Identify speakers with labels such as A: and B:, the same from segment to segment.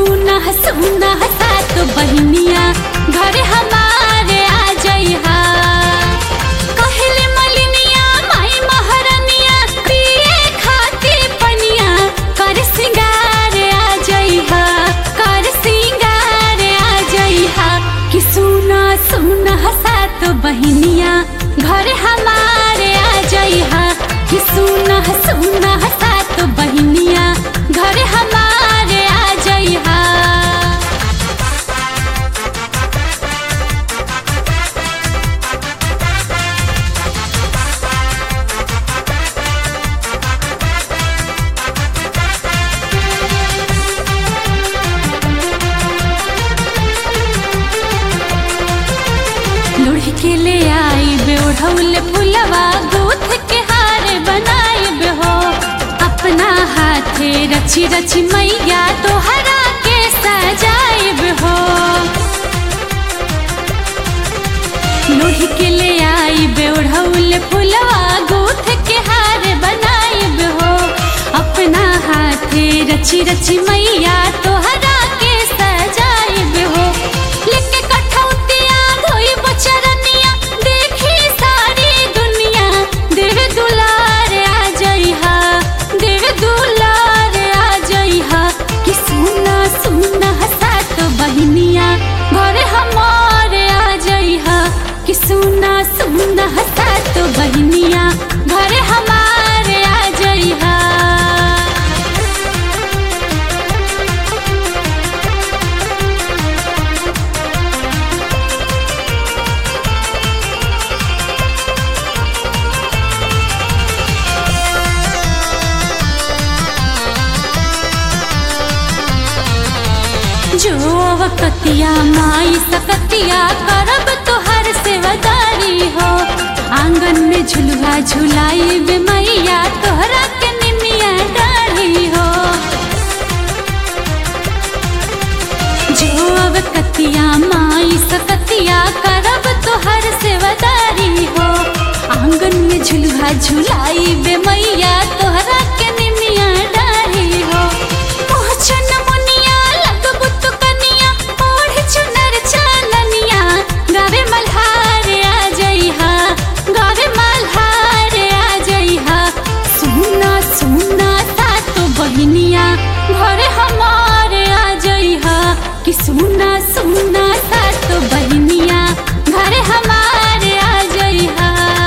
A: सुना सुना सात बहिनिया घर हमारे आ जइहा। कहले मलिनिया माई महारानिया पिए खाती पनिया कर सिंगार आ जइहा, कर सिंगार आ जइहा। कि सुना सुना सात बहिनिया घर हमारे आ जइहा। कि सुना सुना सात बहिनिया घर हमारे आ जइहा। लोढ़ी के ले आई बेओढ़ौल फुलवा गूथ के हार बनाइब हो। अपना हाथे रची रची मैया तोहरा के सजाइब हो। लोढ़ी के ले आई बेओढ़ौल फुलवा गूथ के हार बनाइब हो। अपना हाथे रची रची मैया तोहरा के सजाइब हो। लेके कठौतिया धोई बचरनिया देखी सारी दुनिया देव दुलार आ जइहा, देव दुलार आ जइहा। कि सुना सुना सात बहिनिया घर हमारे आ जइहा। कि सुना सुना सात बहिनिया घर हमारे आ जइहा। जो वकतिया माई सकतिया करब तोहर सेवदारी हो। आंगन में झुलवा झुलाई बे मैया तोहरा के निमिया डाढ़ी हो। जो वकतिया माई सकतिया करब तोहर सेवदारी हो। आंगन में झुलवा झुलाई बे मैया तोहरा के निमिया डाढ़ी हो। मोहचन मुनिया लगबु तु कनिया ओढ़ चुनर चाननिया गावे मल्हार आ जइहा, गावे मल्हार आ जइहा। सुना सुना सात बहिनिया घर हमारे आ जइहा। कि सुना सुना सात बहिनिया घर हमारे आ जइहा।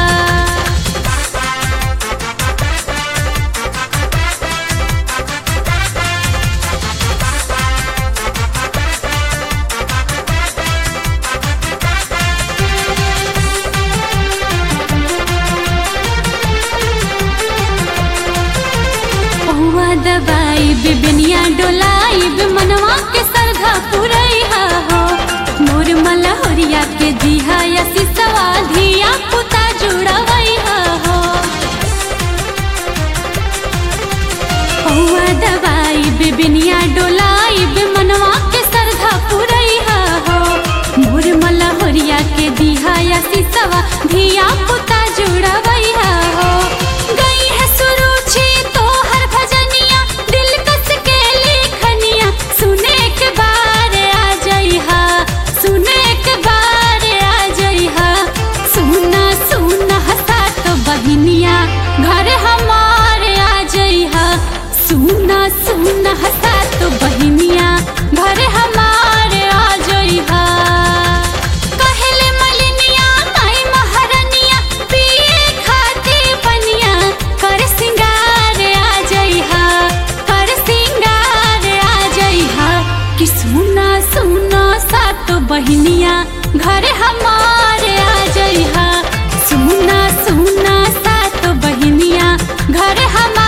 A: पौआ दबाई बिबिनिया डोलाई बे मनवा के सरधा पुरैहा हो। मोर मलहोरिया के दिहा या सिसवा धिया पुता जुड़वैहा हो। पौआ दबाई बिबिनिया डोलाई बे मनवा के सरधा पुरैहा हो। मोर मलहोरिया के दिहा या सिसवा धिया पुता जुड़वैहा हो। गई है सुरुचि तोहर भजनिया दिल कस के लेखनिया सुने के बार आ जइहा, सुने के बार आ जइहा। सुना सुना सात बहिनिया घर हमारे आ जइहा। सुना सुना सात बहिनिया घर हमारे आ जइहा। कहले मलिनिया माई महारानिया पिए खाती पनिया कर सिंगार आ जइहा, कर सिंगार आ जइहा। कि सुना सुना सात बहिनिया घर हमारे आ जइहा। सुना सुना सात बहिनिया घर हमारे